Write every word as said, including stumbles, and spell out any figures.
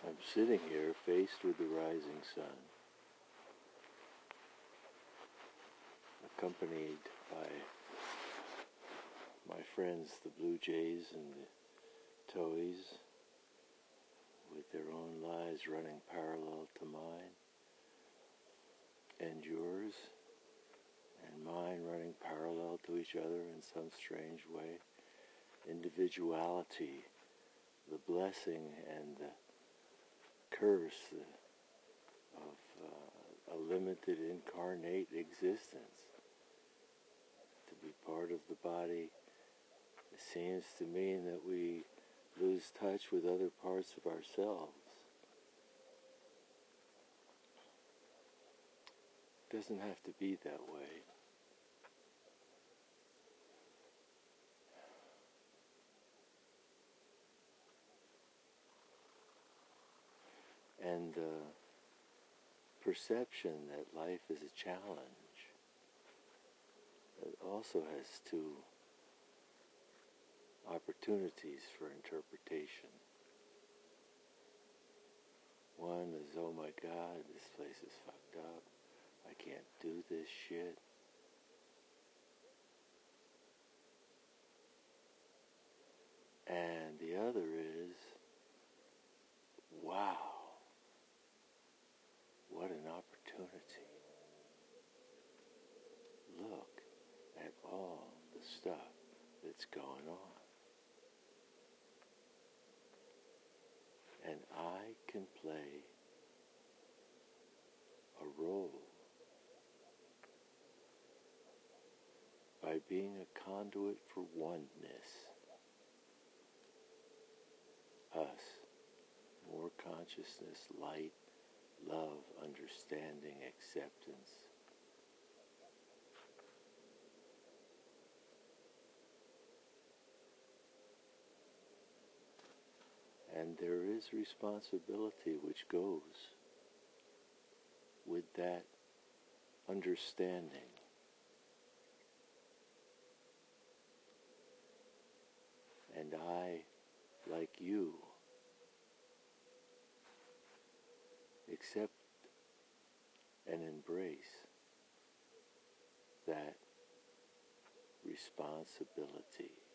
I'm sitting here faced with the rising sun, accompanied by my friends, the Blue Jays and the Towies, with their own lives running parallel to mine, and yours, and mine running parallel to each other in some strange way. Individuality, the blessing and the curse of uh, a limited incarnate existence. To be part of the body, it seems to mean that we lose touch with other parts of ourselves. It doesn't have to be that way. And the perception that life is a challenge, it also has two opportunities for interpretation. One is, oh my God, this place is fucked up. I can't do this shit. And the other is, wow, what an opportunity. Look at all the stuff that's going on. And I can play a role by being a conduit for oneness. Us, more consciousness, light, love, understanding, acceptance. And there is responsibility which goes with that understanding. And I, like you, accept and embrace that responsibility.